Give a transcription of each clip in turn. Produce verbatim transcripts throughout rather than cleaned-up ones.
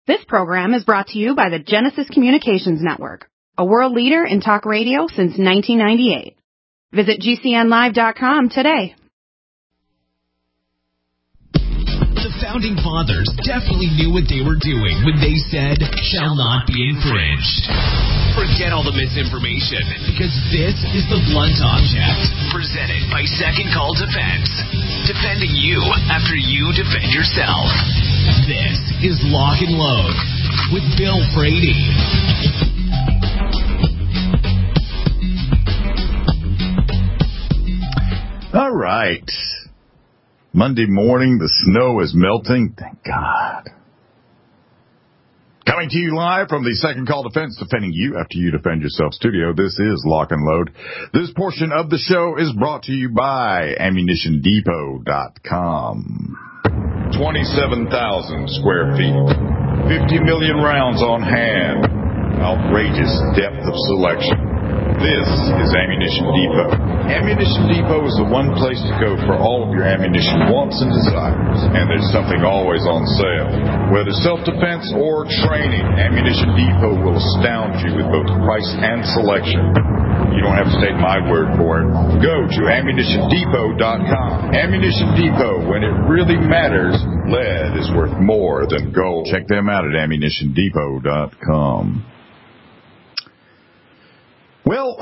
This program is brought to you by the Genesis Communications Network, a world leader in talk radio since nineteen ninety-eight. Visit G C N live dot com today. The Founding Fathers definitely knew what they were doing when they said, shall not be infringed. Forget all the misinformation, because this is the Blunt Object, presented by Second Call Defense. Defending you after you defend yourself. This is Lock and Load with Bill Frady. All right. Monday morning, the snow is melting. Thank God. Coming to you live from the Second Call Defense, defending you after you defend yourself studio. This is Lock and Load. This portion of the show is brought to you by ammunition depot dot com. twenty-seven thousand square feet. fifty million rounds on hand. Outrageous depth of selection. This is Ammunition Depot. Ammunition Depot is the one place to go for all of your ammunition wants and desires. And there's something always on sale. Whether self-defense or training, Ammunition Depot will astound you with both price and selection. You don't have to take my word for it. Go to ammunition depot dot com. Ammunition Depot, when it really matters, lead is worth more than gold. Check them out at ammunition depot dot com. Well,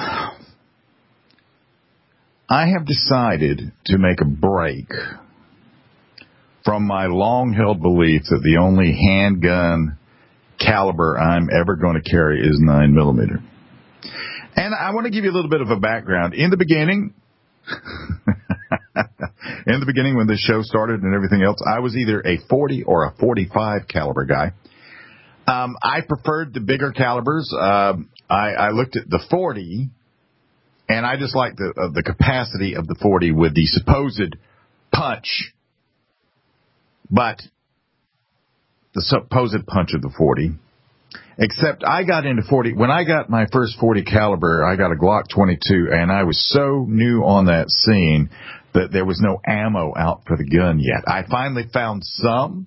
I have decided to make a break from my long-held belief that the only handgun caliber I'm ever going to carry is nine millimeter. And I want to give you a little bit of a background. In the beginning, in the beginning when this show started and everything else, I was either a forty or a forty-five caliber guy. Um, I preferred the bigger calibers. Uh, I, I looked at the forty, and I just liked the, uh, the capacity of the forty with the supposed punch, but the supposed punch of the forty. Except I got into forty. When I got my first forty caliber, I got a Glock twenty-two, and I was so new on that scene that there was no ammo out for the gun yet. I finally found some.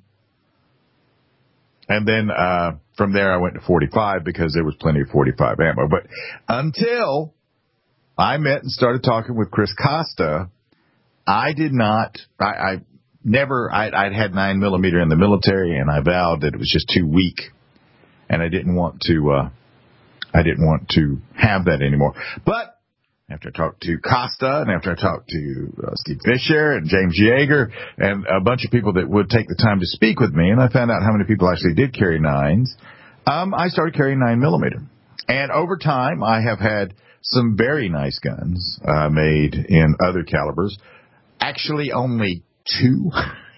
And then uh from there I went to forty-five because there was plenty of forty-five ammo. But until I met and started talking with Chris Costa, I did not, I, I never, I, I'd had nine millimeter in the military, and I vowed that it was just too weak, and I didn't want to, uh I didn't want to have that anymore. But after I talked to Costa, and after I talked to uh, Steve Fisher and James Yeager and a bunch of people that would take the time to speak with me, and I found out how many people actually did carry nines, um, I started carrying nine millimeter. And over time, I have had some very nice guns uh, made in other calibers. Actually, only two.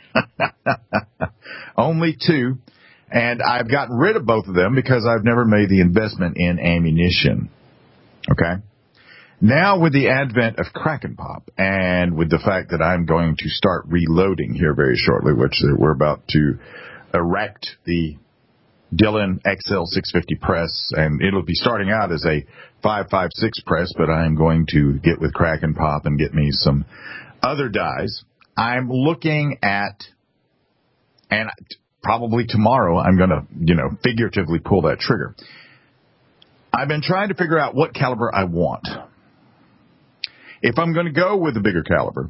Only two. And I've gotten rid of both of them because I've never made the investment in ammunition. Okay? Now, with the advent of Kraken Pop, and with the fact that I'm going to start reloading here very shortly, which we're about to erect the Dillon X L six fifty press, and it'll be starting out as a five five six press, but I'm going to get with Kraken Pop and get me some other dies. I'm looking at, and probably tomorrow I'm going to, you know, figuratively pull that trigger. I've been trying to figure out what caliber I want. If I'm going to go with the bigger caliber,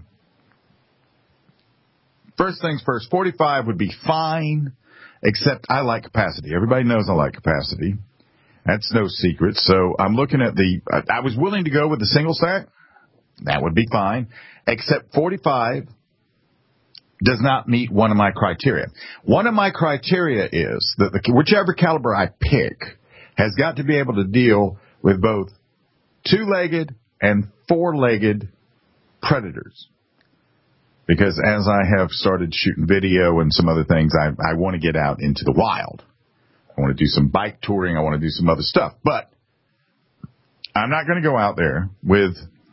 first things first, forty-five would be fine, except I like capacity. Everybody knows I like capacity. That's no secret. So I'm looking at the, I was willing to go with the single stack. That would be fine, except forty-five does not meet one of my criteria. One of my criteria is that the, whichever caliber I pick has got to be able to deal with both two-legged and four-legged predators. Because as I have started shooting video and some other things, I, I want to get out into the wild. I want to do some bike touring. I want to do some other stuff. But I'm not going to go out there with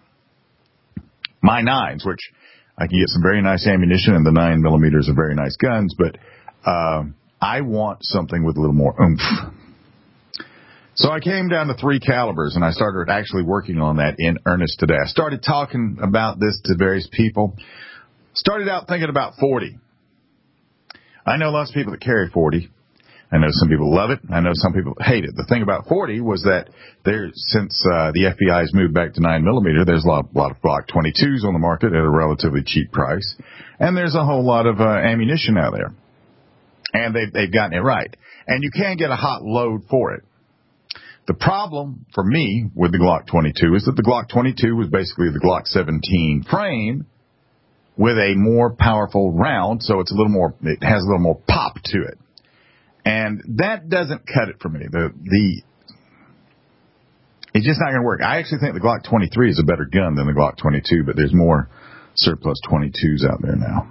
my nines, which I can get some very nice ammunition, and the nine millimeters are very nice guns. But uh, I want something with a little more oomph. So I came down to three calibers, and I started actually working on that in earnest today. I started talking about this to various people. Started out thinking about forty. I know lots of people that carry forty. I know some people love it. I know some people hate it. The thing about forty was that there, since uh, the F B I has moved back to nine millimeter, there's a lot, a lot of Glock twenty-twos on the market at a relatively cheap price, and there's a whole lot of uh, ammunition out there, and they've, they've gotten it right. And you can get a hot load for it. The problem for me with the Glock twenty-two is that the Glock twenty-two was basically the Glock seventeen frame with a more powerful round, so it's a little more, it has a little more pop to it. And that doesn't cut it for me. The, the, it's just not going to work. I actually think the Glock twenty-three is a better gun than the Glock twenty-two, but there's more surplus twenty-twos out there now.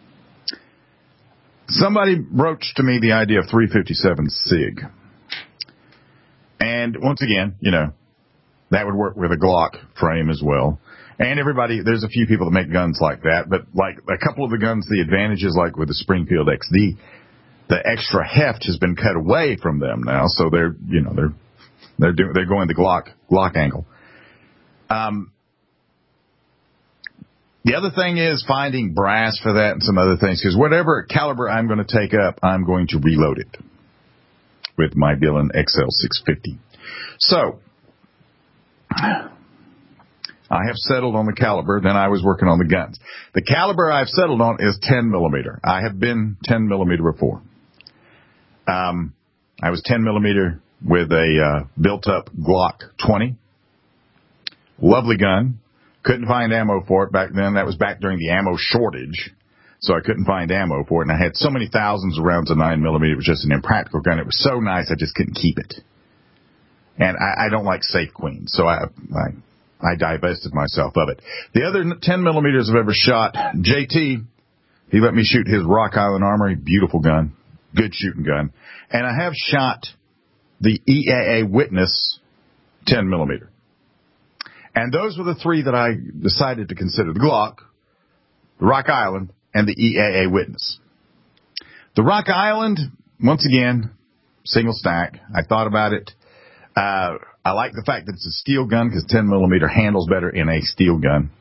Somebody broached to me the idea of three fifty-seven SIG. And once again, you know, that would work with a Glock frame as well. And everybody, there's a few people that make guns like that, but like a couple of the guns, the advantages, like with the Springfield X D, the extra heft has been cut away from them now, so they're, you know, they're they're doing they're going the Glock Glock angle. Um, the other thing is finding brass for that and some other things, because whatever caliber I'm going to take up, I'm going to reload it with my Dillon X L six fifty. So I have settled on the caliber. Then I was working on the guns. The caliber I've settled on is ten millimeter. I have been ten millimeter before. Um, I was ten millimeter with a uh, built-up Glock twenty. Lovely gun. Couldn't find ammo for it back then. That was back during the ammo shortage, so I couldn't find ammo for it. And I had so many thousands of rounds of nine millimeter. It was just an impractical gun. It was so nice, I just couldn't keep it. And I, I don't like safe queens, so I, I I divested myself of it. The other ten millimeters I've ever shot, J T, he let me shoot his Rock Island Armory. Beautiful gun. Good shooting gun. And I have shot the E A A Witness ten millimeter. And those were the three that I decided to consider. The Glock, the Rock Island, and the E A A Witness. The Rock Island, once again, single stack. I thought about it. Uh, I like the fact that it's a steel gun because ten millimeter handles better in a steel gun.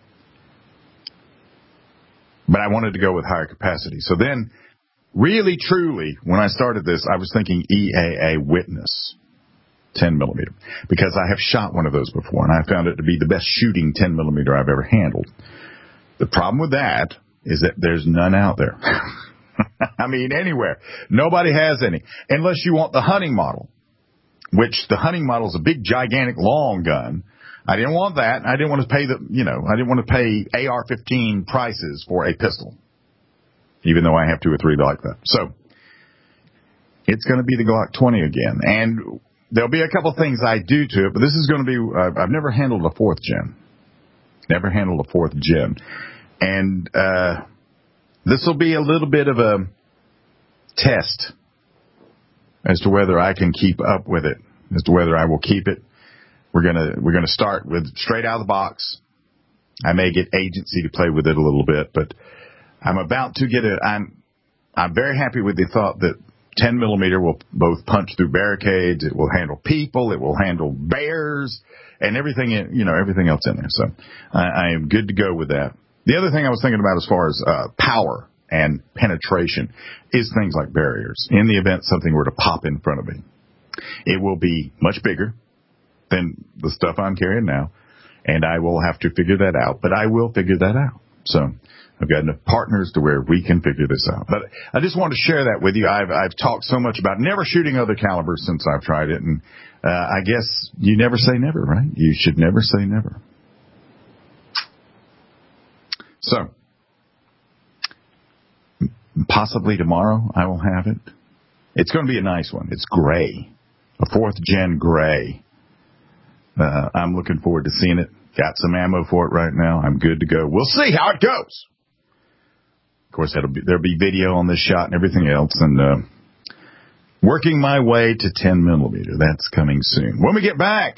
But I wanted to go with higher capacity. So then, really, truly, when I started this, I was thinking E A A Witness ten millimeter because I have shot one of those before, and I found it to be the best shooting ten millimeter I've ever handled. The problem with that is that there's none out there. I mean, anywhere. Nobody has any, unless you want the hunting model, which the hunting model is a big, gigantic, long gun. I didn't want that. I didn't want to pay the, you know, I didn't want to pay A R fifteen prices for a pistol, even though I have two or three like that. So it's going to be the Glock twenty again. And there'll be a couple things I do to it, but this is going to be, uh, I've never handled a fourth gen. Never handled a fourth gen. And uh, this will be a little bit of a test as to whether I can keep up with it, as to whether I will keep it. We're gonna we're gonna start with straight out of the box. I may get agency to play with it a little bit, but I'm about to get it. I'm I'm very happy with the thought that ten millimeter will both punch through barricades. It will handle people. It will handle bears and everything in, you know, everything else in there. So I, I am good to go with that. The other thing I was thinking about as far as uh, power and penetration is things like barriers. In the event something were to pop in front of me, it will be much bigger than the stuff I'm carrying now, and I will have to figure that out, but I will figure that out. So I've got enough partners to where we can figure this out. But I just wanted to share that with you. I've, I've talked so much about never shooting other calibers since I've tried it, and uh, I guess you never say never, right? You should never say never. So possibly tomorrow I will have it. It's going to be a nice one. It's gray, a fourth gen gray. Uh, I'm looking forward to seeing it. Got some ammo for it right now. I'm good to go. We'll see how it goes. Of course, that'll be, there'll be video on this shot and everything else. And uh, working my way to ten millimeter. That's coming soon. When we get back,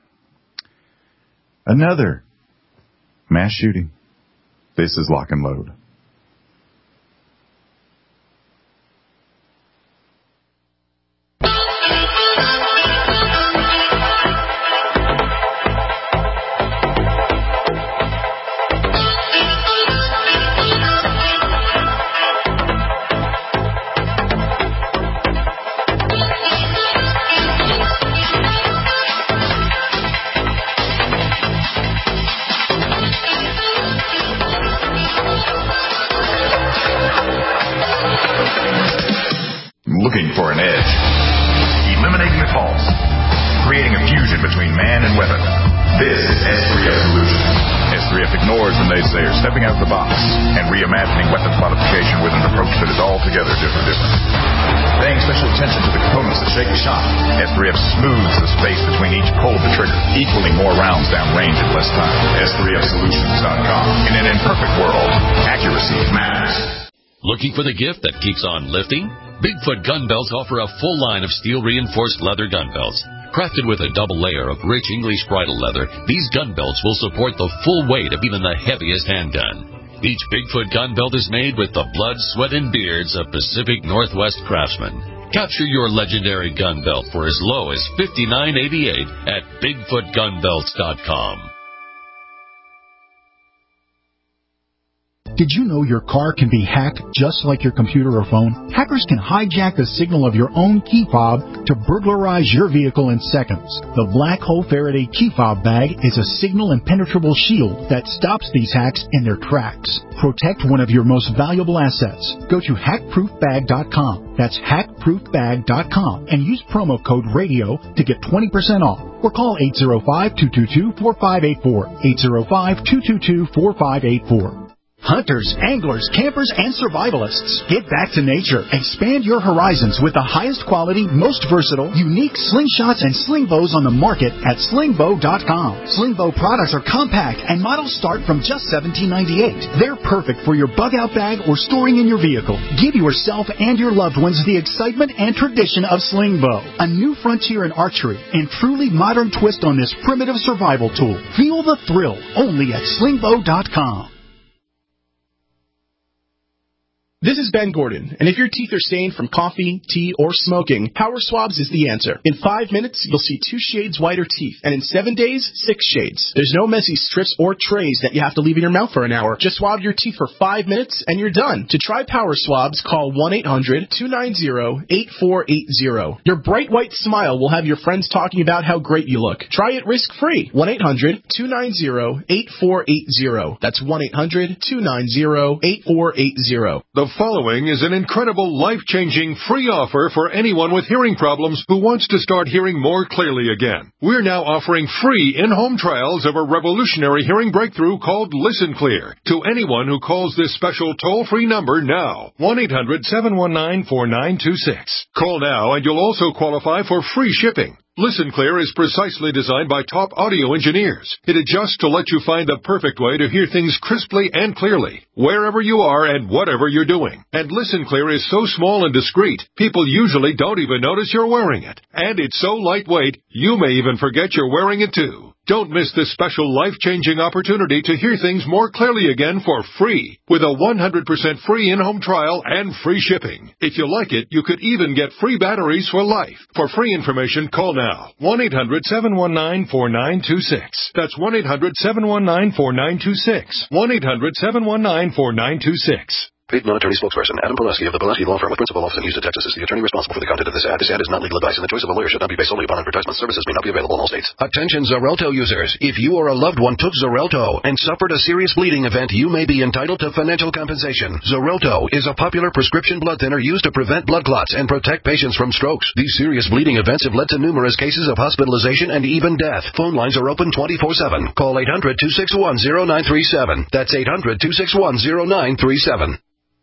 another mass shooting. This is Lock and Load. for an edge. Eliminating the false. Creating a fusion between man and weapon. This is S three F Solutions. S three F ignores the naysayers, stepping out of the box and reimagining weapons modification with an approach that is altogether different. different. Paying special attention to the components that shake the shot, S three F smooths the space between each pull of the trigger, equaling more rounds down range in less time. S three F Solutions dot com. In an imperfect world, accuracy matters. Looking for the gift that keeps on lifting? Bigfoot Gun Belts offer a full line of steel-reinforced leather gun belts. Crafted with a double layer of rich English bridle leather, these gun belts will support the full weight of even the heaviest handgun. Each Bigfoot gun belt is made with the blood, sweat, and beards of Pacific Northwest craftsmen. Capture your legendary gun belt for as low as fifty-nine eighty-eight at Bigfoot Gun Belts dot com. Did you know your car can be hacked just like your computer or phone? Hackers can hijack the signal of your own key fob to burglarize your vehicle in seconds. The Black Hole Faraday key fob bag is a signal impenetrable shield that stops these hacks in their tracks. Protect one of your most valuable assets. Go to hack proof bag dot com. That's hack proof bag dot com and use promo code RADIO to get twenty percent off. Or call eight zero five, two two two, four five eight four. eight zero five, two two two, four five eight four. Hunters, anglers, campers, and survivalists. Get back to nature. Expand your horizons with the highest quality, most versatile, unique slingshots and sling bows on the market at sling bow dot com. Sling bow products are compact and models start from just seventeen ninety-eight. They're perfect for your bug-out bag or storing in your vehicle. Give yourself and your loved ones the excitement and tradition of sling bow. A new frontier in archery and truly modern twist on this primitive survival tool. Feel the thrill only at sling bow dot com. This is Ben Gordon, and if your teeth are stained from coffee, tea, or smoking, Power Swabs is the answer. In five minutes, you'll see two shades whiter teeth, and in seven days, six shades. There's no messy strips or trays that you have to leave in your mouth for an hour. Just swab your teeth for five minutes, and you're done. To try Power Swabs, call one eight hundred, two nine zero, eight four eight zero. Your bright white smile will have your friends talking about how great you look. Try it risk-free. one eight hundred, two nine zero, eight four eight zero. That's one eight hundred, two nine zero, eight four eight zero. The following is an incredible, life-changing free offer for anyone with hearing problems who wants to start hearing more clearly again. We're now offering free in-home trials of a revolutionary hearing breakthrough called Listen Clear to anyone who calls this special toll-free number now, one eight hundred, seven one nine, four nine two six. Call now and you'll also qualify for free shipping. Listen Clear is precisely designed by top audio engineers. It adjusts to let you find the perfect way to hear things crisply and clearly, wherever you are and whatever you're doing. And Listen Clear is so small and discreet, people usually don't even notice you're wearing it. And it's so lightweight, you may even forget you're wearing it too. Don't miss this special life-changing opportunity to hear things more clearly again for free, with a one hundred percent free in-home trial and free shipping. If you like it, you could even get free batteries for life. For free information, call now, one eight hundred, seven one nine, four nine two six. That's one eight hundred, seven one nine, four nine two six. one eight hundred, seven one nine, four nine two six. Paid non-attorney spokesperson Adam Pulaski of the Pulaski Law Firm with principal office in Houston, Texas is the attorney responsible for the content of this ad. This ad is not legal advice, and the choice of a lawyer should not be based solely upon advertisement. Services may not be available in all states. Attention Xarelto users. If you or a loved one took Xarelto and suffered a serious bleeding event, you may be entitled to financial compensation. Xarelto is a popular prescription blood thinner used to prevent blood clots and protect patients from strokes. These serious bleeding events have led to numerous cases of hospitalization and even death. Phone lines are open twenty-four seven. Call eight hundred, two six one, zero nine three seven. That's eight hundred, two six one, zero nine three seven.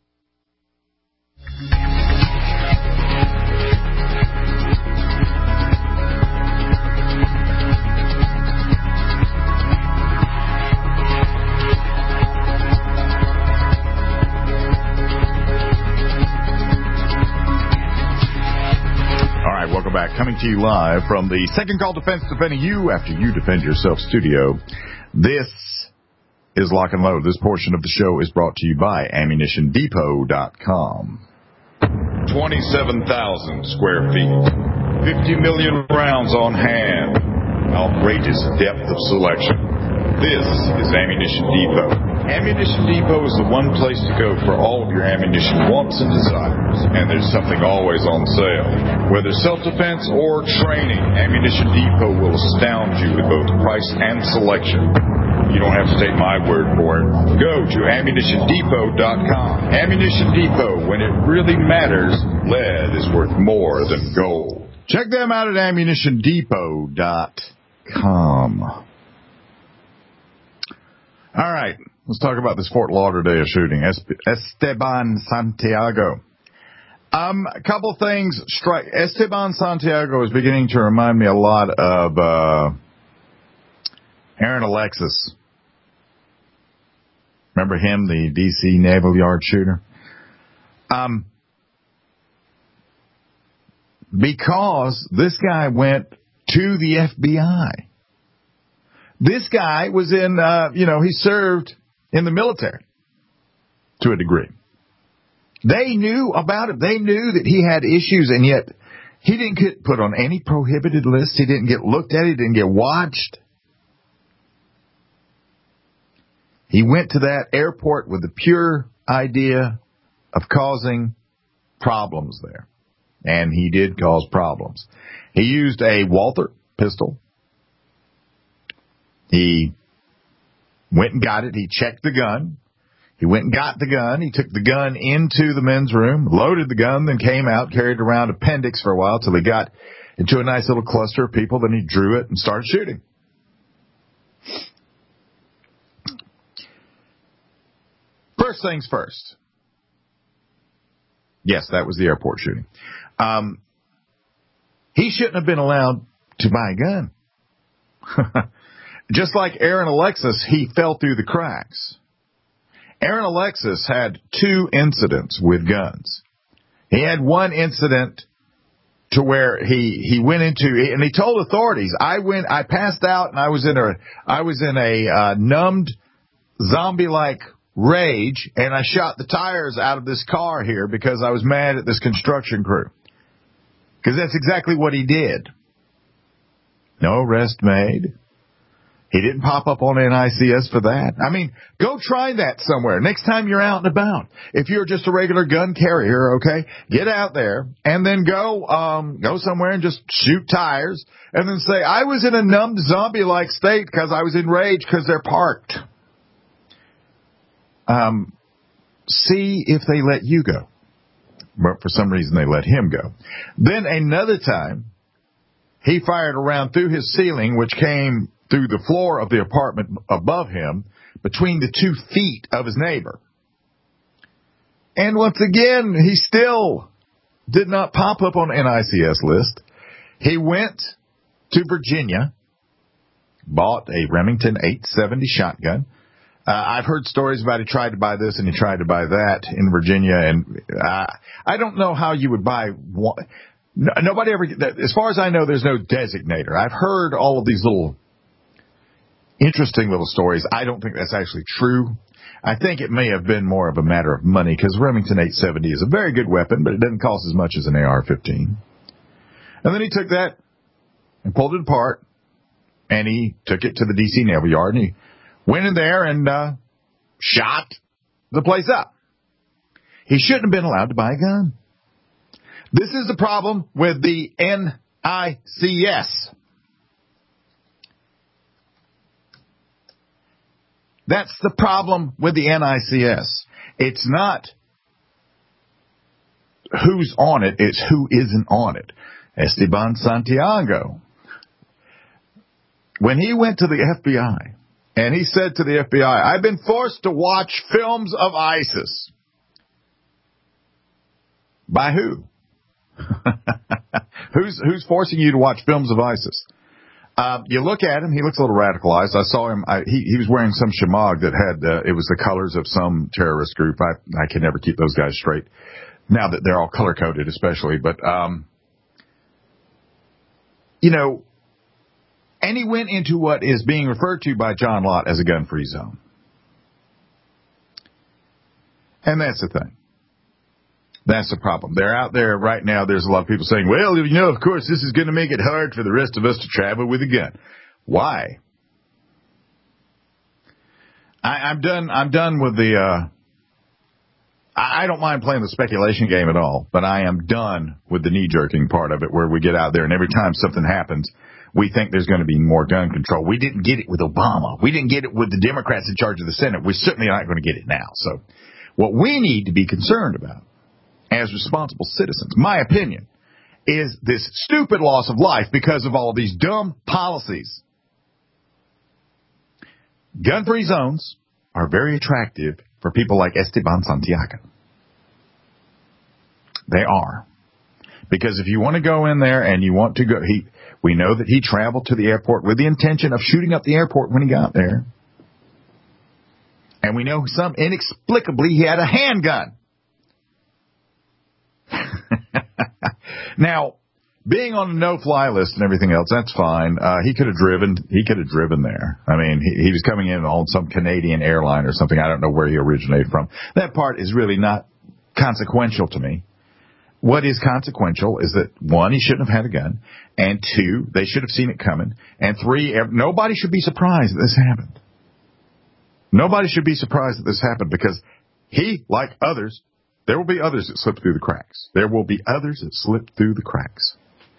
Welcome back. Coming to you live from the Second Call Defense, defending you after you defend yourself studio. This is Lock and Load. This portion of the show is brought to you by ammunition depot dot com. twenty-seven thousand square feet. fifty million rounds on hand. Outrageous depth of selection. This is Ammunition Depot. Ammunition Depot is the one place to go for all of your ammunition wants and desires, and there's something always on sale. Whether self-defense or training, Ammunition Depot will astound you with both price and selection. You don't have to take my word for it. Go to ammunition depot dot com. Ammunition Depot, when it really matters, lead is worth more than gold. Check them out at ammunition depot dot com. All right. Let's talk about this Fort Lauderdale shooting. Esteban Santiago. Um, a couple things strike. Esteban Santiago is beginning to remind me a lot of uh, Aaron Alexis. Remember him, the D C Naval Yard shooter? Um, because this guy went to the F B I. This guy was in, uh, you know, he served in the military to a degree. They knew about it. They knew that he had issues, and yet he didn't get put on any prohibited list. He didn't get looked at. He didn't get watched. He went to that airport with the pure idea of causing problems there. And he did cause problems. He used a Walther pistol. He went and got it. He checked the gun. He went and got the gun. He took the gun into the men's room, loaded the gun, then came out, carried around appendix for a while till he got into a nice little cluster of people. Then he drew it and started shooting. First things first. Yes, that was the airport shooting. Um, he shouldn't have been allowed to buy a gun. Just like Aaron Alexis, he fell through the cracks. Aaron Alexis had two incidents with guns. He had one incident to where he, he went into, and he told authorities, I went, I passed out and I was in a, I was in a, uh, numbed zombie-like rage, and I shot the tires out of this car here because I was mad at this construction crew. Because that's exactly what he did. No arrest made. He didn't pop up on N I C S for that. I mean, go try that somewhere. Next time you're out and about. If you're just a regular gun carrier, okay, get out there and then go um go somewhere and just shoot tires and then say, I was in a numbed zombie-like state because I was enraged because they're parked. Um, see if they let you go. But for some reason they let him go. Then another time, he fired a round through his ceiling, which came through the floor of the apartment above him, between the two feet of his neighbor. And once again, he still did not pop up on N I C S list. He went to Virginia, bought a Remington eight seventy shotgun. Uh, I've heard stories about he tried to buy this and he tried to buy that in Virginia, and uh, I don't know how you would buy one. No, nobody ever, as far as I know, there's no designator. I've heard all of these little interesting little stories. I don't think that's actually true. I think it may have been more of a matter of money, because Remington eight seventy is a very good weapon, but it doesn't cost as much as an A R fifteen. And then he took that and pulled it apart, and he took it to the D C Naval Yard, and he went in there and uh, shot the place up. He shouldn't have been allowed to buy a gun. This is the problem with the N I C S. That's the problem with the N I C S. It's not who's on it, it's who isn't on it. Esteban Santiago, when he went to the F B I, and he said to the F B I, I've been forced to watch films of ISIS. By who? who's who's forcing you to watch films of ISIS? Uh, you look at him, he looks a little radicalized. I saw him, I, he, he was wearing some shamag that had, uh, it was the colors of some terrorist group. I, I can never keep those guys straight now that they're all color-coded especially. But, um, you know, and he went into what is being referred to by John Lott as a gun-free zone. And that's the thing. That's the problem. They're out there right now. There's a lot of people saying, well, you know, of course, this is going to make it hard for the rest of us to travel with a gun. Why? I, I'm done. I'm done with the. Uh, I, I don't mind playing the speculation game at all, but I am done with the knee-jerking part of it, where we get out there and every time something happens, we think there's going to be more gun control. We didn't get it with Obama. We didn't get it with the Democrats in charge of the Senate. We're certainly not going to get it now. So, what we need to be concerned about as responsible citizens, my opinion, is this stupid loss of life because of all of these dumb policies. Gun-free zones are very attractive for people like Esteban Santiago. They are. Because if you want to go in there and you want to go, he, we know that he traveled to the airport with the intention of shooting up the airport when he got there. And we know some inexplicably he had a handgun. Now, being on a no-fly list and everything else, that's fine. Uh, he could have driven. He could have driven there. I mean, he, he was coming in on some Canadian airline or something. I don't know where he originated from. That part is really not consequential to me. What is consequential is that, one, he shouldn't have had a gun, and two, they should have seen it coming, and three, nobody should be surprised that this happened. Nobody should be surprised that this happened because he, like others, there will be others that slip through the cracks. There will be others that slip through the cracks.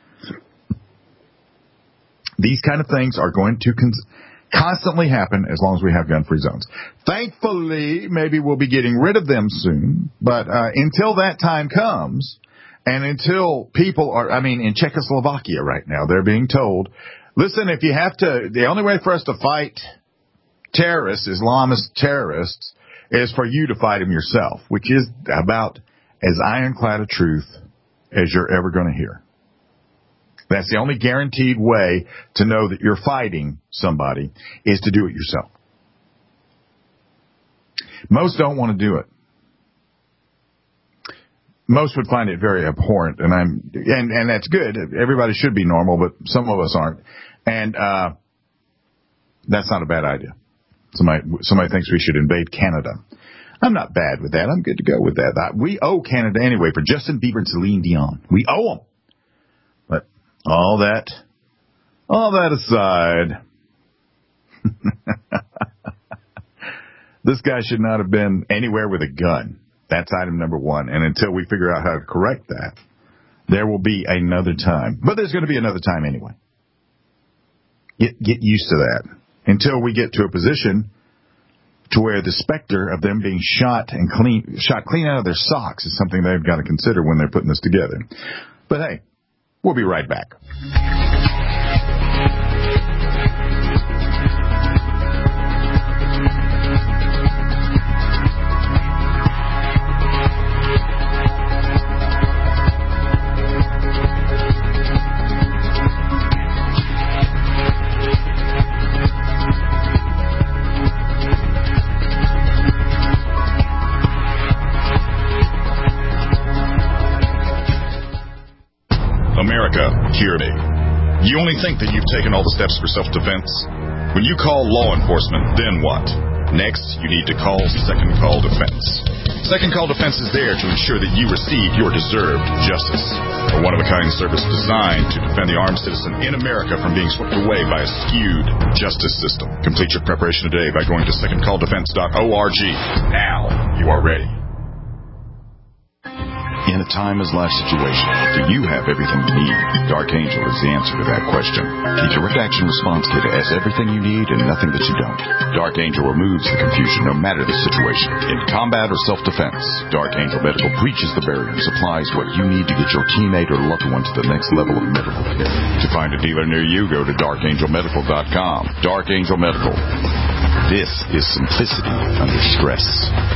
These kind of things are going to con- constantly happen as long as we have gun-free zones. Thankfully, maybe we'll be getting rid of them soon, but uh, until that time comes, and until people are, I mean, in Czechoslovakia right now, they're being told, listen, if you have to, the only way for us to fight terrorists, Islamist terrorists, is for you to fight them yourself, which is about as ironclad a truth as you're ever going to hear. That's the only guaranteed way to know that you're fighting somebody is to do it yourself. Most don't want to do it. Most would find it very abhorrent, and I'm and, and that's good. Everybody should be normal, but some of us aren't. And uh, that's not a bad idea. Somebody, somebody thinks we should invade Canada. I'm not bad with that. I'm good to go with that. We owe Canada anyway for Justin Bieber and Celine Dion. We owe them. But all that, all that aside, this guy should not have been anywhere with a gun. That's item number one. And until we figure out how to correct that, there will be another time. But there's going to be another time anyway. Get, get used to that. Until we get to a position to where the specter of them being shot and clean, shot clean out of their socks is something they've got to consider when they're putting this together. But hey, we'll be right back. Hear me. You only think that you've taken all the steps for self-defense? When you call law enforcement, then what? Next, you need to call Second Call Defense. Second Call Defense is there to ensure that you receive your deserved justice. A one-of-a-kind service designed to defend the armed citizen in America from being swept away by a skewed justice system. Complete your preparation today by going to second call defense dot org. Now you are ready. In a time-as-life situation, do you have everything you need? Dark Angel is the answer to that question. The Direct Action Response Kit has everything you need and nothing that you don't. Dark Angel removes the confusion no matter the situation. In combat or self-defense, Dark Angel Medical breaches the barrier and supplies what you need to get your teammate or loved one to the next level of medical care. To find a dealer near you, go to dark angel medical dot com. Dark Angel Medical. This is simplicity under stress.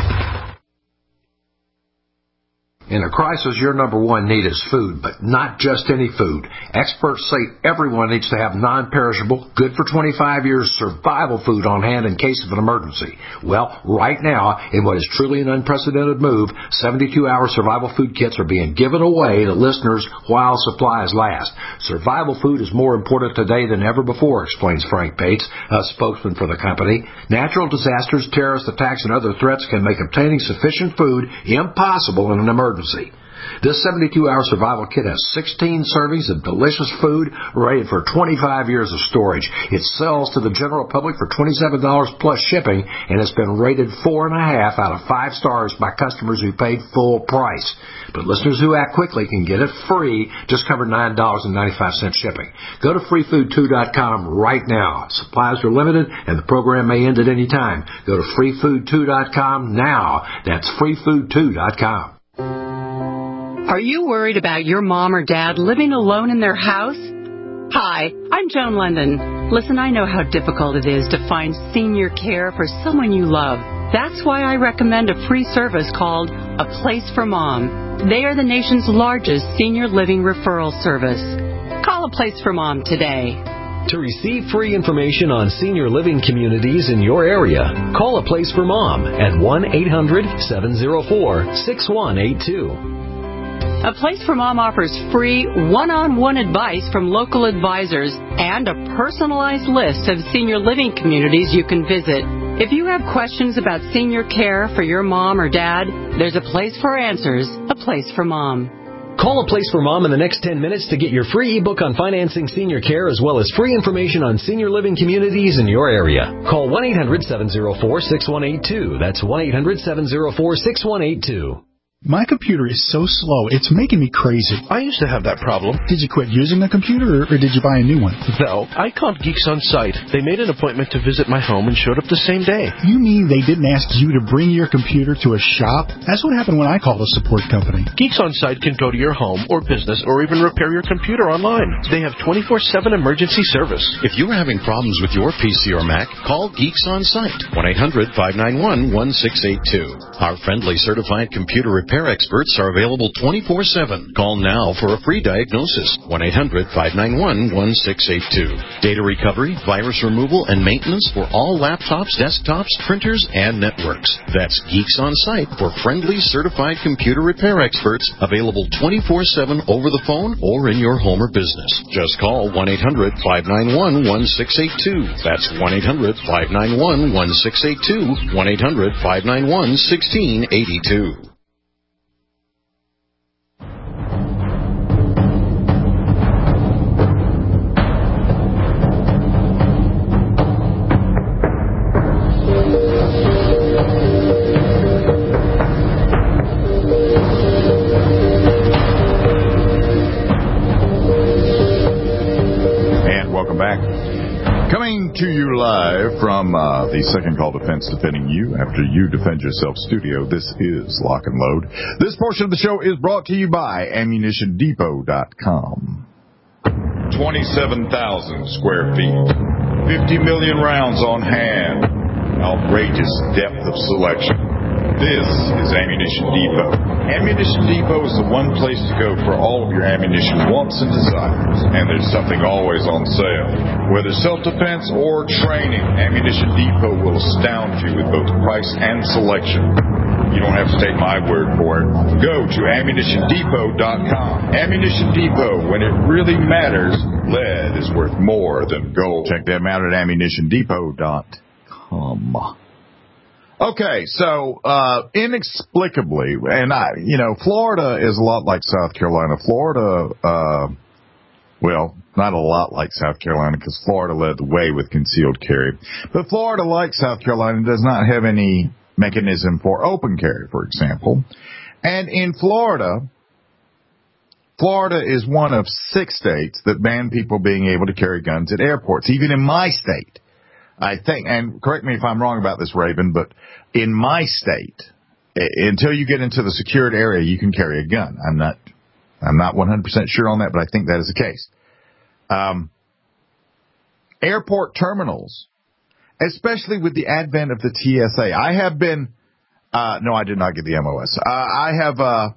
In a crisis, your number one need is food, but not just any food. Experts say everyone needs to have non-perishable, good for twenty-five years survival food on hand in case of an emergency. Well, right now, in what is truly an unprecedented move, seventy-two hour survival food kits are being given away to listeners while supplies last. Survival food is more important today than ever before, explains Frank Bates, a spokesman for the company. Natural disasters, terrorist attacks, and other threats can make obtaining sufficient food impossible in an emergency. This seventy-two hour survival kit has sixteen servings of delicious food rated for twenty-five years of storage. It sells to the general public for twenty-seven dollars plus shipping, and it's been rated four and a half out of five stars by customers who paid full price. But listeners who act quickly can get it free, just cover nine dollars and ninety-five cents shipping. Go to free food two dot com right now. Supplies are limited, and the program may end at any time. Go to free food two dot com now. That's free food two dot com. Are you worried about your mom or dad living alone in their house? Hi, I'm Joan London. Listen, I know how difficult it is to find senior care for someone you love. That's why I recommend a free service called A Place for Mom. They are the nation's largest senior living referral service. Call A Place for Mom today. To receive free information on senior living communities in your area, call A Place for Mom at one eight hundred seven oh four six one eight two. A Place for Mom offers free one-on-one advice from local advisors and a personalized list of senior living communities you can visit. If you have questions about senior care for your mom or dad, there's a place for answers, A Place for Mom. Call A Place for Mom in the next ten minutes to get your free ebook on financing senior care as well as free information on senior living communities in your area. Call one eight hundred seven oh four six one eight two. That's one eight hundred seven oh four six one eight two. My computer is so slow, it's making me crazy. I used to have that problem. Did you quit using the computer, or, or did you buy a new one? No, I called Geeks On Site. They made an appointment to visit my home and showed up the same day. You mean they didn't ask you to bring your computer to a shop? That's what happened when I called a support company. Geeks On Site can go to your home or business or even repair your computer online. They have twenty-four seven emergency service. If you're having problems with your P C or Mac, call Geeks On Site, one eight hundred five nine one one six eight two. Our friendly certified computer repair experts are available twenty-four seven. Call now for a free diagnosis, one eight hundred five nine one one six eight two. Data recovery, virus removal, and maintenance for all laptops, desktops, printers, and networks. That's Geeks On Site for friendly certified computer repair experts, available twenty-four seven over the phone or in your home or business. Just call one eight hundred five nine one one six eight two. That's one eight hundred five nine one one six eight two, one eight hundred five nine one one six eight two. To you live from uh, the Second Call Defense Defending You After You Defend Yourself studio. This is Lock and Load. This portion of the show is brought to you by ammunition depot dot com. twenty-seven thousand square feet, fifty million rounds on hand, outrageous depth of selection. This is Ammunition Depot. Ammunition Depot is the one place to go for all of your ammunition wants and desires. And there's something always on sale. Whether self-defense or training, Ammunition Depot will astound you with both price and selection. You don't have to take my word for it. Go to ammunition depot dot com. Ammunition Depot, when it really matters, lead is worth more than gold. Check them out at ammunition depot dot com. Okay, so, uh, inexplicably, and I, you know, Florida is a lot like South Carolina. Florida, uh, well, not a lot like South Carolina because Florida led the way with concealed carry. But Florida, like South Carolina, does not have any mechanism for open carry, for example. And in Florida, Florida is one of six states that ban people being able to carry guns at airports, even in my state. I think, and correct me if I'm wrong about this, Raven, but in my state, until you get into the secured area, you can carry a gun. I'm not, I'm not one hundred percent sure on that, but I think that is the case. Um, airport terminals, especially with the advent of the T S A. I have been, uh, no, I did not get the M O S. Uh, I have, uh,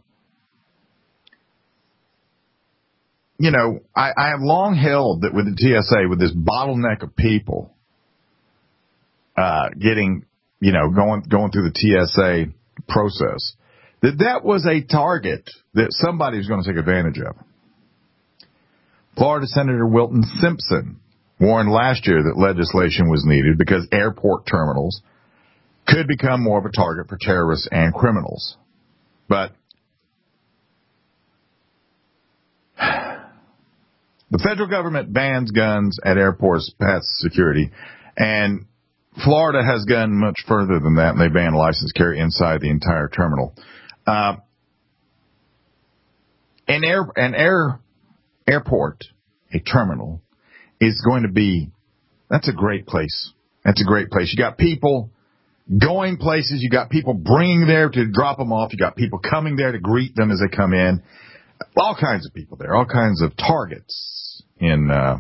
you know, I, I have long held that with the T S A, with this bottleneck of people, Uh, getting, you know, going going through the T S A process, that that was a target that somebody was going to take advantage of. Florida Senator Wilton Simpson warned last year that legislation was needed because airport terminals could become more of a target for terrorists and criminals. But The federal government bans guns at airports past security, and Florida has gone much further than that, and they ban licensed carry inside the entire terminal. Uh, an air, an air, airport, a terminal, is going to be, that's a great place. That's a great place. You got people going places. You got people bringing there to drop them off. You got people coming there to greet them as they come in. All kinds of people there, all kinds of targets in, uh,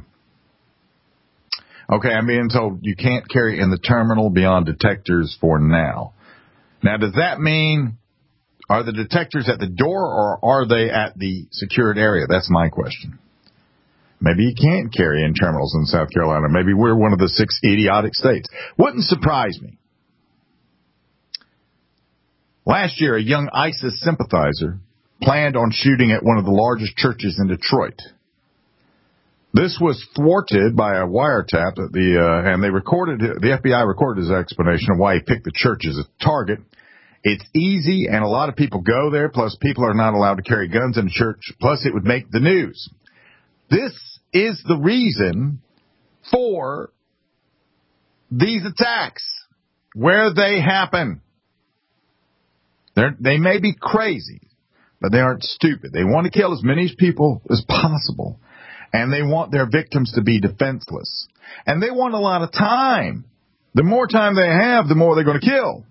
okay, I'm being told you can't carry in the terminal beyond detectors for now. Now, does that mean, are the detectors at the door or are they at the secured area? That's my question. Maybe you can't carry in terminals in South Carolina. Maybe we're one of the six idiotic states. Wouldn't surprise me. Last year, a young ISIS sympathizer planned on shooting at one of the largest churches in Detroit. This was thwarted by a wiretap at the, uh, and they recorded, the F B I recorded his explanation of why he picked the church as a target. It's easy, and a lot of people go there, plus people are not allowed to carry guns in the church, plus it would make the news. This is the reason for these attacks, where they happen. They're, they may be crazy, but they aren't stupid. They want to kill as many people as possible, and they want their victims to be defenseless. And they want a lot of time. The more time they have, the more they're going to kill.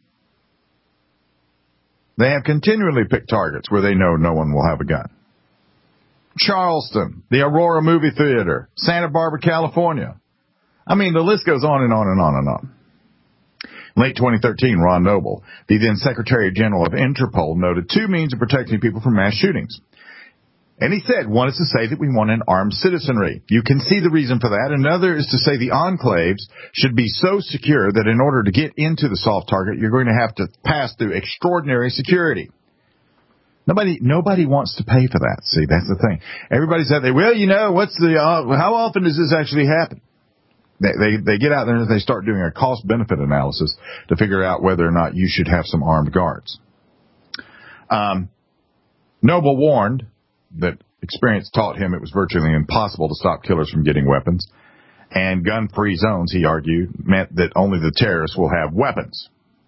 They have continually picked targets where they know no one will have a gun. Charleston, the Aurora Movie Theater, Santa Barbara, California. I mean, the list goes on and on and on and on. Late twenty thirteen, Ron Noble, the then Secretary General of Interpol, noted two means of protecting people from mass shootings. And he said, one is to say that we want an armed citizenry. You can see the reason for that. Another is to say the enclaves should be so secure that in order to get into the soft target, you're going to have to pass through extraordinary security. Nobody, nobody wants to pay for that. See, that's the thing. Everybody said, they, well, you know, what's the, uh, how often does this actually happen? They, they, they get out there and they start doing a cost-benefit analysis to figure out whether or not you should have some armed guards. Um, Noble warned that experience taught him it was virtually impossible to stop killers from getting weapons. And gun-free zones, he argued, meant that only the terrorists will have weapons.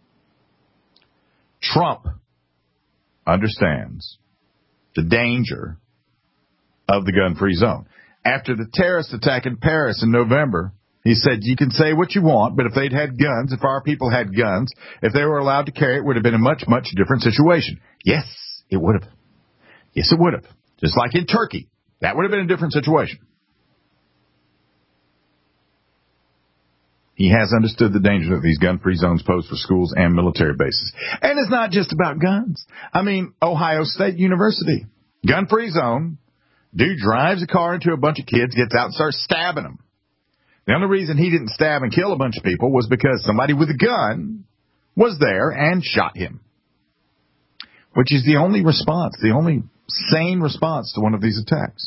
Trump understands the danger of the gun-free zone. After the terrorist attack in Paris in November, he said, you can say what you want, but if they'd had guns, if our people had guns, if they were allowed to carry it, it would have been a much, much different situation. Yes, it would have. Yes, it would have. Just like in Turkey. That would have been a different situation. He has understood the danger that these gun-free zones pose for schools and military bases. And it's not just about guns. I mean, Ohio State University, gun-free zone, dude drives a car into a bunch of kids, gets out and starts stabbing them. The only reason he didn't stab and kill a bunch of people was because somebody with a gun was there and shot him. Which is the only response, the only sane response to one of these attacks.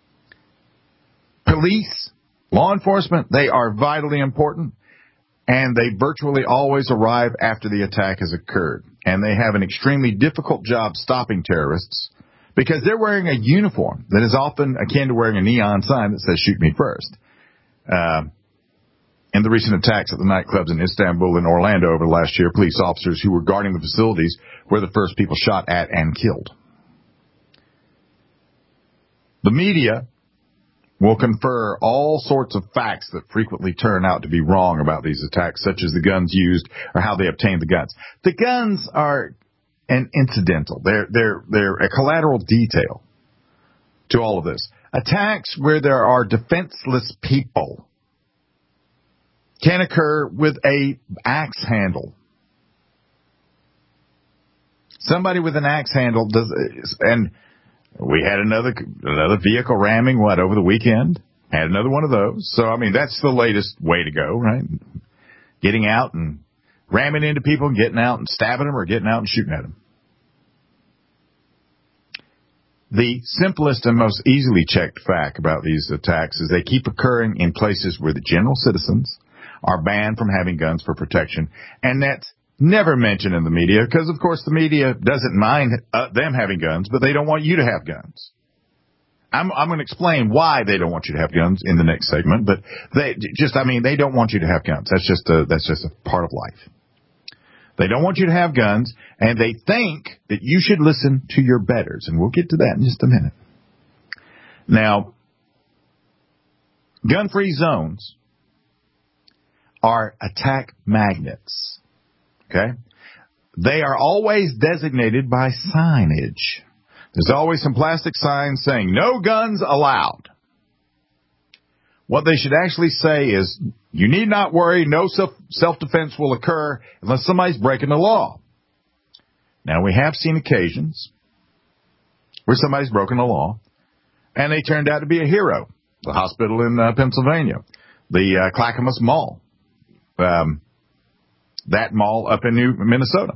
Police, law enforcement, they are vitally important, and they virtually always arrive after the attack has occurred. And they have an extremely difficult job stopping terrorists because they're wearing a uniform that is often akin to wearing a neon sign that says, shoot me first. Uh, in the recent attacks at the nightclubs in Istanbul and Orlando over the last year, police officers who were guarding the facilities were the first people shot at and killed. The media will confer all sorts of facts that frequently turn out to be wrong about these attacks, such as the guns used or how they obtained the guns. The guns are an incidental. They're, they're, they're a collateral detail to all of this. Attacks where there are defenseless people can occur with a axe handle. Somebody with an axe handle does, and we had another another vehicle ramming, what, over the weekend? Had another one of those. So, I mean, that's the latest way to go, right? Getting out and ramming into people and getting out and stabbing them or getting out and shooting at them. The simplest and most easily checked fact about these attacks is they keep occurring in places where the general citizens are banned from having guns for protection. And that's never mentioned in the media because, of course, the media doesn't mind uh, them having guns, but they don't want you to have guns. I'm, I'm going to explain why they don't want you to have guns in the next segment, but they just, I mean, they don't want you to have guns. That's just a, that's just a part of life. They don't want you to have guns, and they think that you should listen to your betters, and we'll get to that in just a minute. Now, gun-free zones are attack magnets, okay? They are always designated by signage. There's always some plastic signs saying, no guns allowed. What they should actually say is, you need not worry, no self- self-defense will occur unless somebody's breaking the law. Now, we have seen occasions where somebody's broken the law, and they turned out to be a hero. The hospital in uh, Pennsylvania, the uh, Clackamas Mall, um, that mall up in New Minnesota.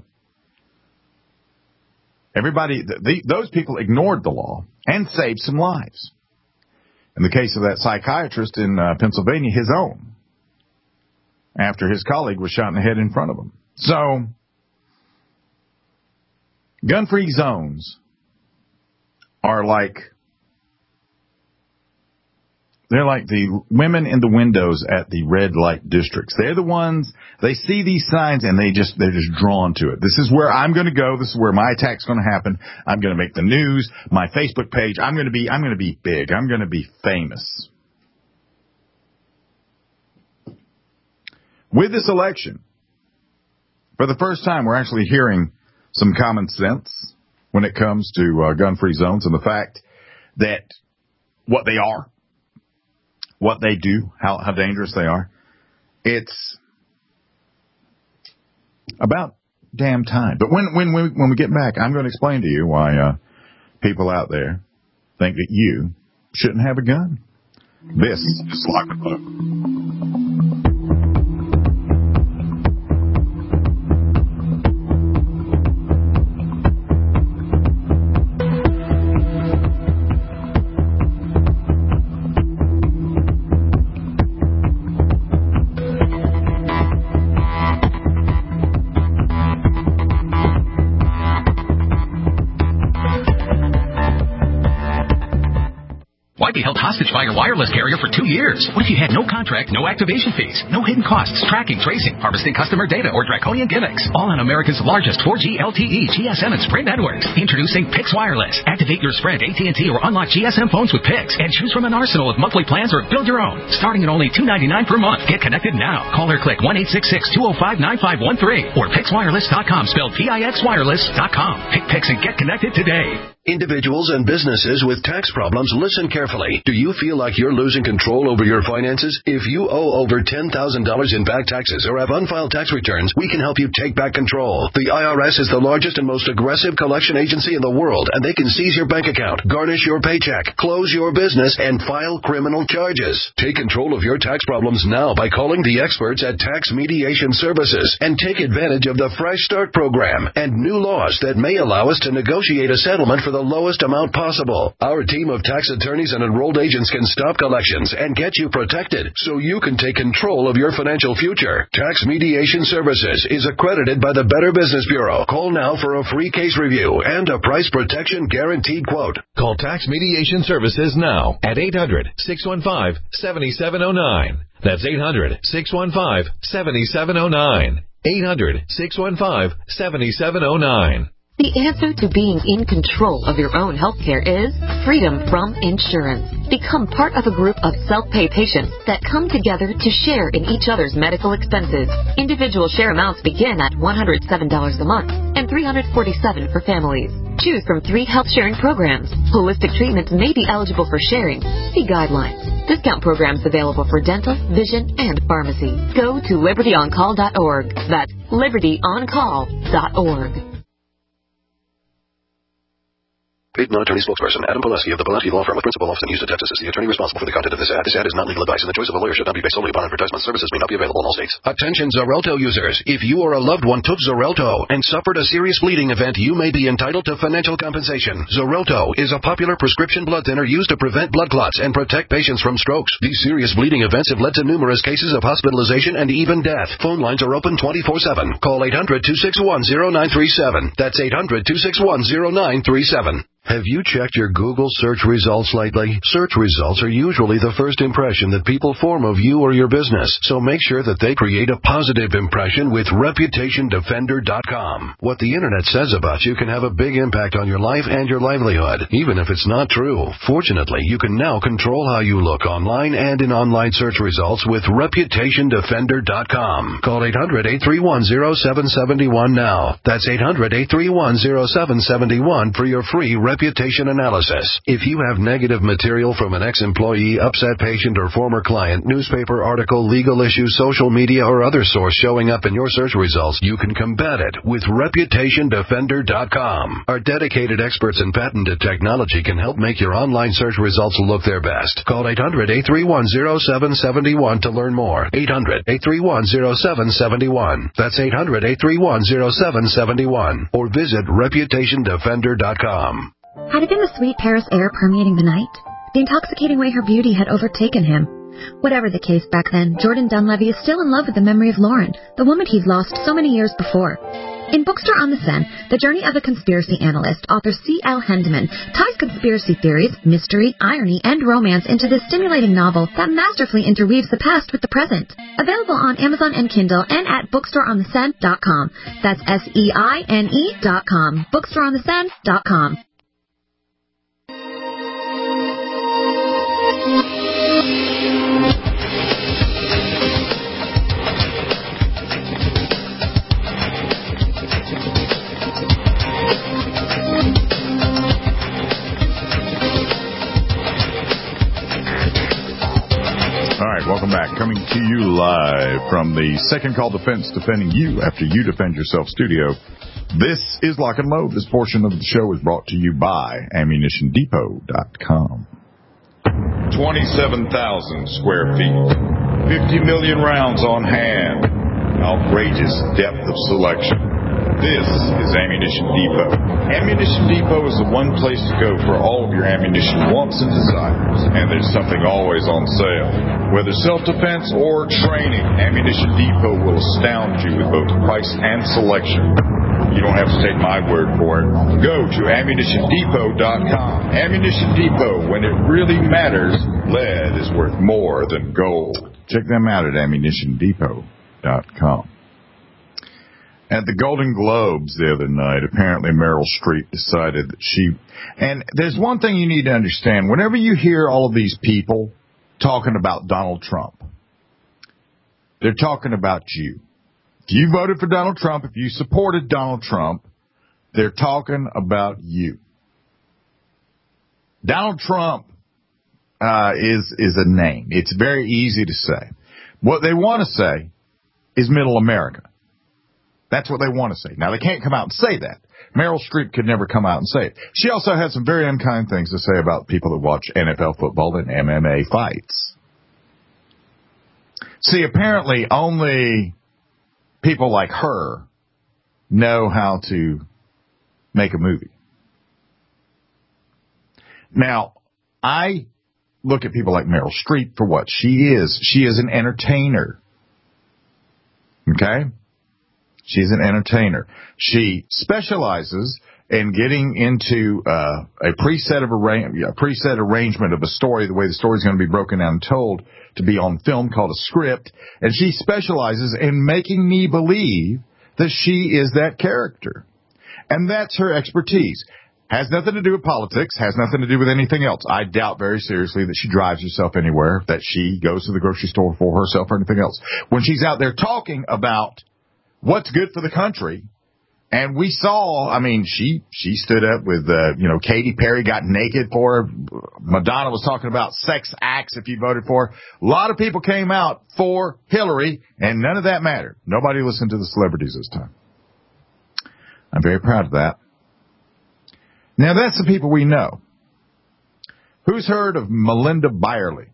Everybody, the, those people ignored the law and saved some lives. In the case of that psychiatrist in uh, Pennsylvania, his own, after his colleague was shot in the head in front of him. So, gun-free zones are like, they're like the women in the windows at the red light districts. They're the ones, they see these signs and they just, they're just drawn to it. This is where I'm going to go. This is where my attack's going to happen. I'm going to make the news, my Facebook page. I'm going to be, I'm going to be big. I'm going to be famous. With this election, for the first time, we're actually hearing some common sense when it comes to uh, gun-free zones and the fact that what they are, what they do, how, how dangerous they are. It's about damn time. But when when we, when we get back, I'm going to explain to you why uh, people out there think that you shouldn't have a gun. This is Lock and Load. Be held hostage by your wireless carrier for two years. What if you had no contract, no activation fees, no hidden costs, tracking, tracing, harvesting customer data, or draconian gimmicks? All on America's largest four G, L T E, G S M, and Sprint networks. Introducing Pix Wireless. Activate your Sprint, A T and T, or unlock G S M phones with Pix and choose from an arsenal of monthly plans or build your own. Starting at only two ninety-nine per month. Get connected now. Call or click one eight six six, two oh five, nine five one three or pix wireless dot com, spelled P I X wireless dot com. Pick Pix and get connected today. Individuals and businesses with tax problems, listen carefully. Do you feel like you're losing control over your finances? If you owe over ten thousand dollars in back taxes or have unfiled tax returns, we can help you take back control. The I R S is the largest and most aggressive collection agency in the world, and they can seize your bank account, garnish your paycheck, close your business, and file criminal charges. Take control of your tax problems now by calling the experts at Tax Mediation Services and take advantage of the Fresh Start program and new laws that may allow us to negotiate a settlement for the lowest amount possible. Our team of tax attorneys and enrolled agents can stop collections and get you protected so you can take control of your financial future. Tax Mediation Services is accredited by the Better Business Bureau. Call now for a free case review and a price protection guaranteed quote. Call Tax Mediation Services now at eight hundred, six one five, seven seven zero nine. That's eight hundred, six one five, seven seven zero nine. eight hundred, six one five, seven seven zero nine. The answer to being in control of your own healthcare is freedom from insurance. Become part of a group of self-pay patients that come together to share in each other's medical expenses. Individual share amounts begin at one hundred seven dollars a month and three hundred forty-seven dollars for families. Choose from three health sharing programs. Holistic treatments may be eligible for sharing. See guidelines. Discount programs available for dental, vision, and pharmacy. Go to liberty on call dot org. That's liberty on call dot org. Paid non-attorney spokesperson Adam Pileski of the Pileski Law Firm with principal office in Houston, Texas, is the attorney responsible for the content of this ad. This ad is not legal advice, and the choice of a lawyer should not be based solely upon advertisement. Services may not be available in all states. Attention Xarelto users. If you or a loved one took Xarelto and suffered a serious bleeding event, you may be entitled to financial compensation. Xarelto is a popular prescription blood thinner used to prevent blood clots and protect patients from strokes. These serious bleeding events have led to numerous cases of hospitalization and even death. Phone lines are open twenty-four seven. Call eight hundred, two six one, zero nine three seven. That's eight hundred, two six one, zero nine three seven. Have you checked your Google search results lately? Search results are usually the first impression that people form of you or your business, so make sure that they create a positive impression with reputation defender dot com. What the internet says about you can have a big impact on your life and your livelihood, even if it's not true. Fortunately, you can now control how you look online and in online search results with reputation defender dot com. Call eight hundred, eight three one, zero seven seven one now. That's eight hundred, eight three one, zero seven seven one for your free reputation analysis. If you have negative material from an ex-employee, upset patient, or former client, newspaper article, legal issue, social media, or other source showing up in your search results, you can combat it with reputation defender dot com. Our dedicated experts in patented technology can help make your online search results look their best. Call eight hundred, eight three one, zero seven seven one to learn more. eight hundred, eight three one, zero seven seven one. That's eight hundred, eight three one, zero seven seven one. Or visit reputation defender dot com. Had it been the sweet Paris air permeating the night? The intoxicating way her beauty had overtaken him? Whatever the case back then, Jordan Dunleavy is still in love with the memory of Lauren, the woman he'd lost so many years before. In Bookstore on the Seine, The Journey of a Conspiracy Analyst, author C L Hendeman ties conspiracy theories, mystery, irony, and romance into this stimulating novel that masterfully interweaves the past with the present. Available on Amazon and Kindle and at bookstore on the seine dot com. That's S E I N E dot com. bookstore on the seine dot com. All right, welcome back. Coming to you live from the Second Call Defense, defending you after you defend yourself studio. This is Lock and Load. This portion of the show is brought to you by ammunition depot dot com. twenty-seven thousand square feet, fifty million rounds on hand, outrageous depth of selection. This is Ammunition Depot. Ammunition Depot is the one place to go for all of your ammunition wants and desires. And there's something always on sale. Whether self-defense or training, Ammunition Depot will astound you with both price and selection. You don't have to take my word for it. Go to ammunition depot dot com. Ammunition Depot, when it really matters, lead is worth more than gold. Check them out at ammunition depot dot com. At the Golden Globes the other night, apparently Meryl Streep decided that she... And there's one thing you need to understand. Whenever you hear all of these people talking about Donald Trump, they're talking about you. If you voted for Donald Trump, if you supported Donald Trump, they're talking about you. Donald Trump uh, is is a name. It's very easy to say. What they want to say is Middle America. That's what they want to say. Now, they can't come out and say that. Meryl Streep could never come out and say it. She also had some very unkind things to say about people that watch N F L football and M M A fights. See, apparently only people like her know how to make a movie. Now, I look at people like Meryl Streep for what she is. She is an entertainer. Okay? She's an entertainer. She specializes in getting into uh, a preset of arra- a preset arrangement of a story, the way the story is going to be broken down and told, to be on film, called a script. And she specializes in making me believe that she is that character. And that's her expertise. Has nothing to do with politics, has nothing to do with anything else. I doubt very seriously that she drives herself anywhere, that she goes to the grocery store for herself or anything else. When she's out there talking about what's good for the country, and we saw, I mean, she she stood up with, uh, you know, Katy Perry got naked for her. Madonna was talking about sex acts if you voted for her. A lot of people came out for Hillary, and none of that mattered. Nobody listened to the celebrities this time. I'm very proud of that. Now, that's the people we know. Who's heard of Melinda Byerly?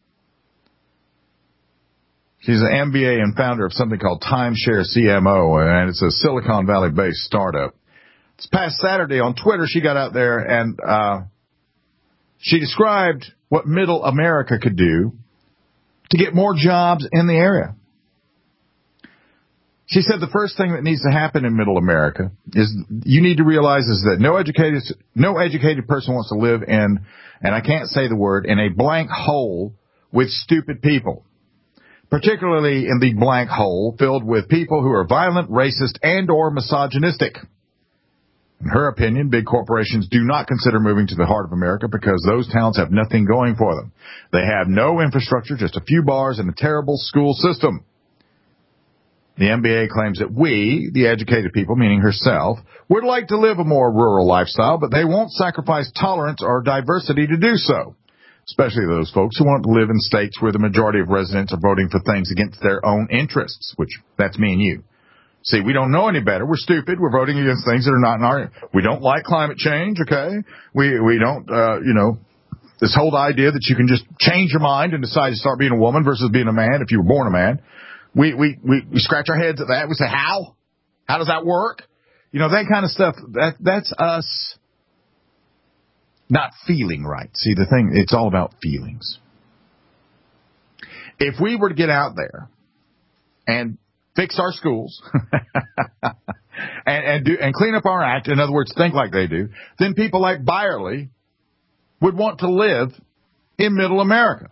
She's an M B A and founder of something called Timeshare C M O, and it's a Silicon Valley-based startup. This past Saturday on Twitter, she got out there and uh, she described what Middle America could do to get more jobs in the area. She said the first thing that needs to happen in Middle America is you need to realize is that no educated no educated person wants to live in, and I can't say the word, in a blank hole with stupid people, particularly in the blank hole filled with people who are violent, racist, and or misogynistic. In her opinion, big corporations do not consider moving to the heart of America because those towns have nothing going for them. They have no infrastructure, just a few bars and a terrible school system. The M B A claims that we, the educated people, meaning herself, would like to live a more rural lifestyle, but they won't sacrifice tolerance or diversity to do so, especially those folks who want to live in states where the majority of residents are voting for things against their own interests, which that's me and you. See, we don't know any better. We're stupid. We're voting against things that are not in our... We don't like climate change, okay? We we don't, uh, you know, this whole idea that you can just change your mind and decide to start being a woman versus being a man if you were born a man. We, we, we, we scratch our heads at that. We say, how? How does that work? You know, that kind of stuff, that, that's us not feeling right. See, the thing, it's all about feelings. If we were to get out there and fix our schools and, and do, and clean up our act, in other words, think like they do, then people like Byerly would want to live in Middle America.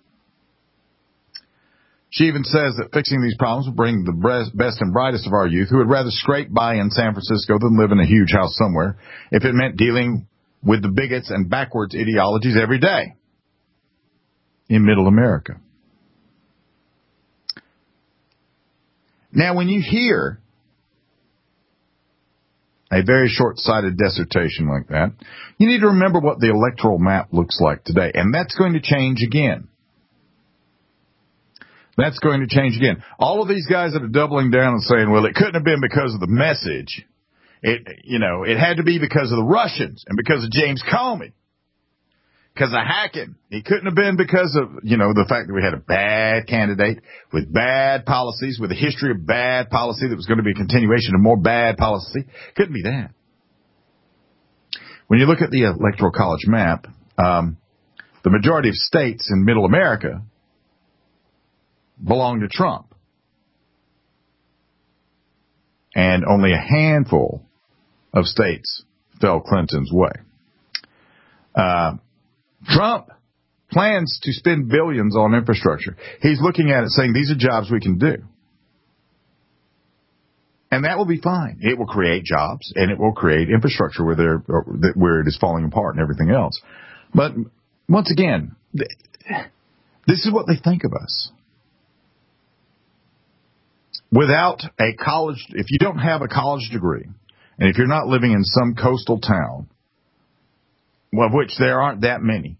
She even says that fixing these problems will bring the best and brightest of our youth who would rather scrape by in San Francisco than live in a huge house somewhere if it meant dealing with the bigots and backwards ideologies every day in Middle America. Now, when you hear a very short-sighted dissertation like that, you need to remember what the electoral map looks like today, and that's going to change again. That's going to change again. All of these guys that are doubling down and saying, well, it couldn't have been because of the message. It, you know, it had to be because of the Russians and because of James Comey, because of hacking. It couldn't have been because of, you know, the fact that we had a bad candidate with bad policies, with a history of bad policy that was going to be a continuation of more bad policy. Couldn't be that. When you look at the Electoral College map, um, the majority of states in Middle America belong to Trump. And only a handful of states fell Clinton's way. Uh, Trump plans to spend billions on infrastructure. He's looking at it saying these are jobs we can do. And that will be fine. It will create jobs and it will create infrastructure where they're, where it is falling apart and everything else. But once again, this is what they think of us. Without a college, if you don't have a college degree, and if you're not living in some coastal town, well, of which there aren't that many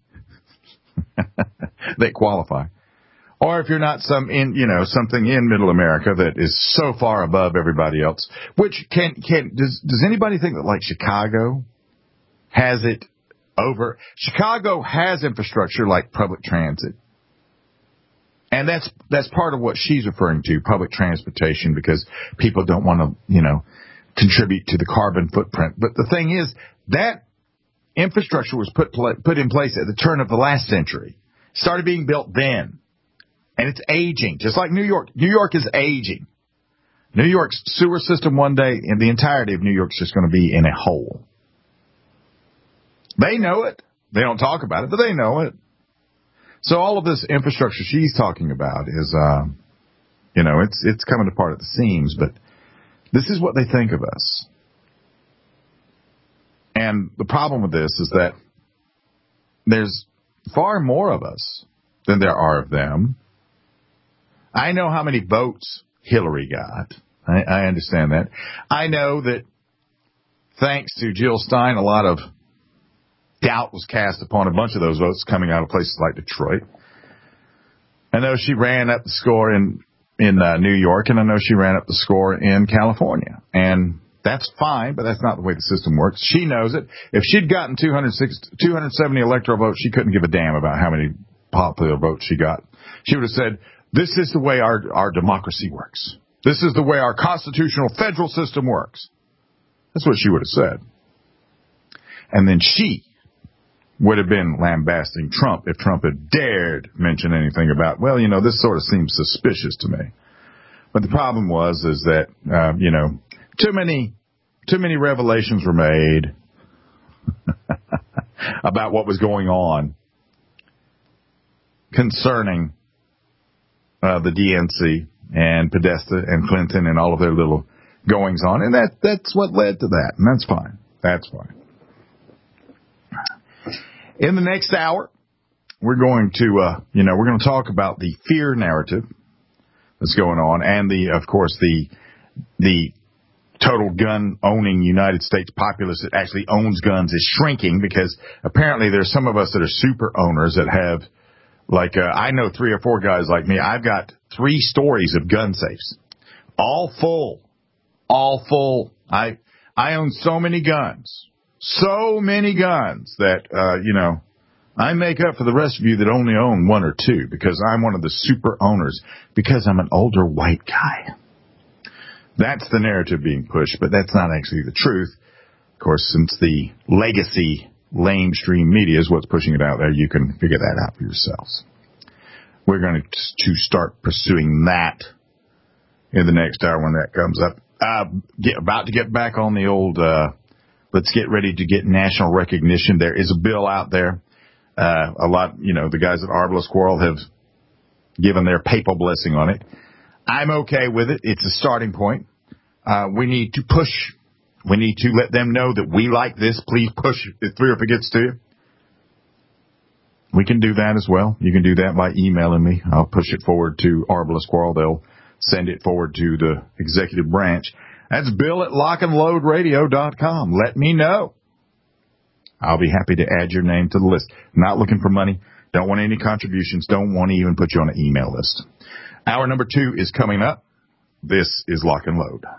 that qualify, or if you're not some in, you know, something in Middle America that is so far above everybody else, which can, can, does, does anybody think that like Chicago has it over? Chicago has infrastructure like public transit. And that's, that's part of what she's referring to, public transportation, because people don't want to, you know, contribute to the carbon footprint. But the thing is, that infrastructure was put, put in place at the turn of the last century. Started being built then. And it's aging, just like New York. New York is aging. New York's sewer system one day, and the entirety of New York's just going to be in a hole. They know it. They don't talk about it, but they know it. So all of this infrastructure she's talking about is, uh, you know, it's it's coming apart at the seams, but this is what they think of us. And the problem with this is that there's far more of us than there are of them. I know how many votes Hillary got. I, I understand that. I know that thanks to Jill Stein, a lot of doubt was cast upon a bunch of those votes coming out of places like Detroit. I know she ran up the score in in uh, New York, and I know she ran up the score in California. And that's fine, but that's not the way the system works. She knows it. If she'd gotten two hundred seventy electoral votes, she couldn't give a damn about how many popular votes she got. She would have said, this is the way our, our democracy works. This is the way our constitutional federal system works. That's what she would have said. And then she would have been lambasting Trump if Trump had dared mention anything about, well, you know, this sort of seems suspicious to me. But the problem was is that, uh, you know, too many, too many revelations were made about what was going on concerning uh, the D N C and Podesta and Clinton and all of their little goings on. And that that's what led to that. And that's fine. That's fine. In the next hour, we're going to, uh, you know, we're going to talk about the fear narrative that's going on, and the, of course, the the total gun-owning United States populace that actually owns guns is shrinking, because apparently there's some of us that are super owners that have, like, uh, I know three or four guys like me. I've got three stories of gun safes, all full, all full. I I own so many guns, so many guns that, uh, you know, I make up for the rest of you that only own one or two, because I'm one of the super owners, because I'm an older white guy. That's the narrative being pushed, but that's not actually the truth. Of course, since the legacy lamestream media is what's pushing it out there, you can figure that out for yourselves. We're going to start pursuing that in the next hour when that comes up. Uh, get, about to get back on the old, uh, let's get ready to get national recognition. There is a bill out there. Uh, a lot, you know, the guys at Arbalest Quarrel have given their papal blessing on it. I'm okay with it. It's a starting point. Uh, we need to push. We need to let them know that we like this. Please push it through if it gets to you. We can do that as well. You can do that by emailing me. I'll push it forward to Arbalest Quarrel. They'll send it forward to the executive branch. That's Bill at lock and load radio dot com. Let me know. I'll be happy to add your name to the list. Not looking for money. Don't want any contributions. Don't want to even put you on an email list. Hour number two is coming up. This is Lock and Load.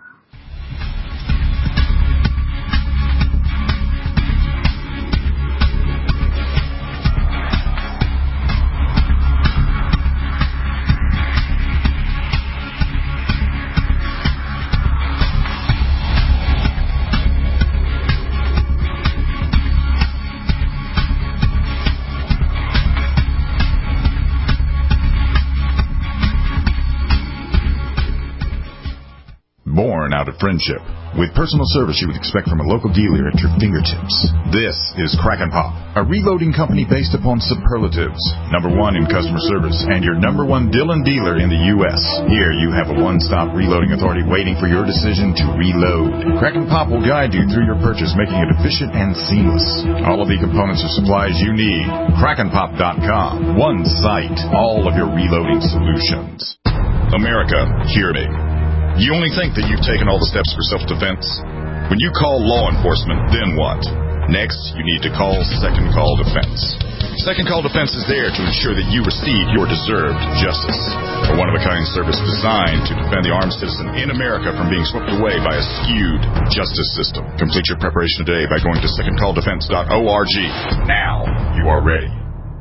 Born out of friendship, with personal service you would expect from a local dealer at your fingertips. This is Crack and Pop, a reloading company based upon superlatives. Number one in customer service, and your number one Dillon dealer in the U S Here you have a one-stop reloading authority waiting for your decision to reload. Crack and Pop will guide you through your purchase, making it efficient and seamless. All of the components or supplies you need. crack and pop dot com. One site, all of your reloading solutions. America, hear me. You only think that you've taken all the steps for self-defense? When you call law enforcement, then what? Next, you need to call Second Call Defense. Second Call Defense is there to ensure that you receive your deserved justice. A one-of-a-kind service designed to defend the armed citizen in America from being swept away by a skewed justice system. Complete your preparation today by going to second call defense dot org. Now, you are ready.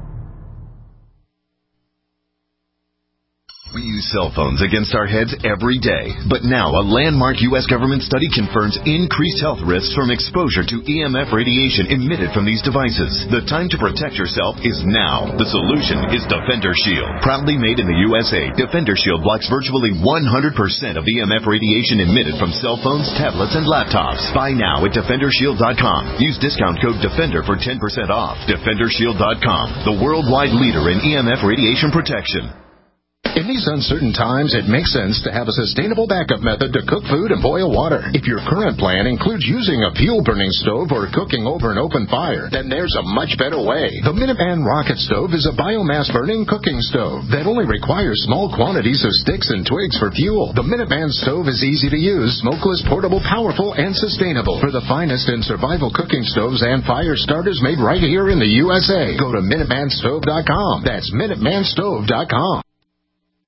We use cell phones against our heads every day, but now a landmark U S government study confirms increased health risks from exposure to E M F radiation emitted from these devices. The time to protect yourself is now. The solution is Defender Shield. Proudly made in the U S A, Defender Shield blocks virtually one hundred percent of E M F radiation emitted from cell phones, tablets, and laptops. Buy now at defender shield dot com. Use discount code DEFENDER for ten percent off. defender shield dot com, the worldwide leader in E M F radiation protection. In these uncertain times, it makes sense to have a sustainable backup method to cook food and boil water. If your current plan includes using a fuel-burning stove or cooking over an open fire, then there's a much better way. The Minuteman Rocket Stove is a biomass-burning cooking stove that only requires small quantities of sticks and twigs for fuel. The Minuteman Stove is easy to use, smokeless, portable, powerful, and sustainable. For the finest in survival cooking stoves and fire starters made right here in the U S A, go to minuteman stove dot com. That's minuteman stove dot com.